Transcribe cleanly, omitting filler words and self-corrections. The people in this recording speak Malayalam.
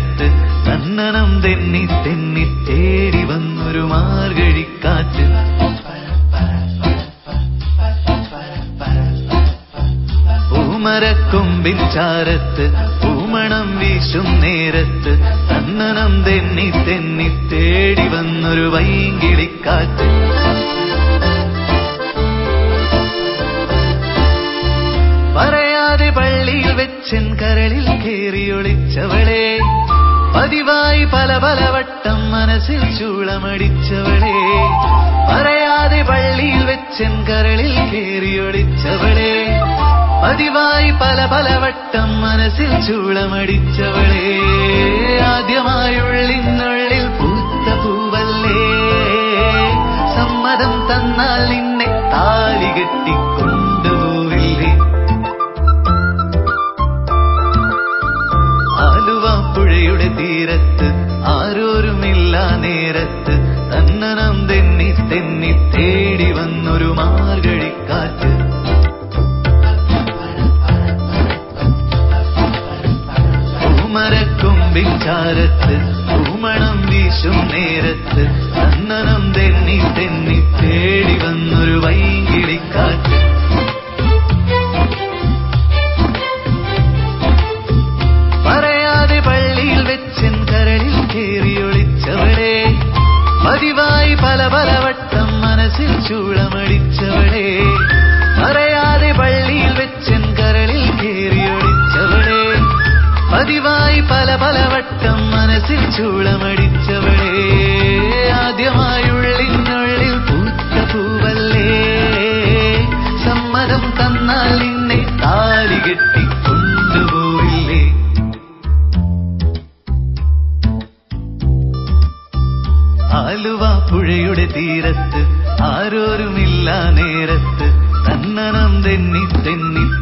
നേരത്ത് തന്നനം തെന്നി തെന്നി തേടി വന്നൊരു മാർഗഴിക്കാറ്റ്. പൂമരക്കൊമ്പിൻ ചാരത്ത് പൂമണം വീശും നേരത്ത് തന്നനം തെന്നി തെന്നി തേടി വന്നൊരു വൈങ്കിളിക്കാറ്റ്. പറയാതെ പള്ളിയിൽ വെച്ചൻ കരളിൽ കേറിയൊളിച്ചവളെ, പതിവായി പല പല വട്ടം മനസ്സിൽ ചൂളമടിച്ചവളെ. പറയാതെ പള്ളിയിൽ വെച്ചൻ കരളിൽ കേറിയൊളിച്ചവളെ, പതിവായി പല പല വട്ടം മനസ്സിൽ ചൂളമടിച്ചവളെ. ആദ്യമായുള്ളിനുള്ളിൽ പൂത്ത പൂവല്ലേ, സമ്മതം തന്നാൽ നിന്നെ താലി കെട്ടിക്കൊണ്ടുപോവില്ലേ. ആലുവാപ്പുഴയുടെ തീരത്ത് ആരോരുമില്ല നേരത്ത് തന്നനം തെന്നി തെന്നി തേടി വന്നൊരു മാർഗഴിക്കാറ്റ്. പൂമരക്കൊമ്പിൻ ചാരത്ത് പൂമണം വീശും നേരത്ത് തന്നനം തെന്നി തെന്നി തേടി വന്നൊരു വൈങ്കിളിക്കാറ്റ്. പറയാതെ പള്ളിയിൽ വെച്ചൻ കരളിൽ കേറിയൊളിച്ചവളെ, പതിവായി പല പല വട്ടം മനസ്സിൽ ചൂളമടിച്ചവളെ. പറയാതെ പള്ളിയിൽ വെച്ചൻ കരളിൽ കേറിയൊളിച്ചവളെ, പതിവായി പല പല വട്ടം മനസ്സിൽ ചൂളമടിച്ചവളെ. ആദ്യമായുള്ളിനുള്ളിൽ പൂത്ത പൂവല്ലേ, സമ്മതം തന്നാൽ നിന്നെ താലി കെട്ടിക്കൊണ്ടുപോയില്ലേ. ആലുവാപ്പുഴയുടെ തീരത്ത് ആരോരുമില്ല നേരത്ത് തന്നനം തെന്നി തെന്നി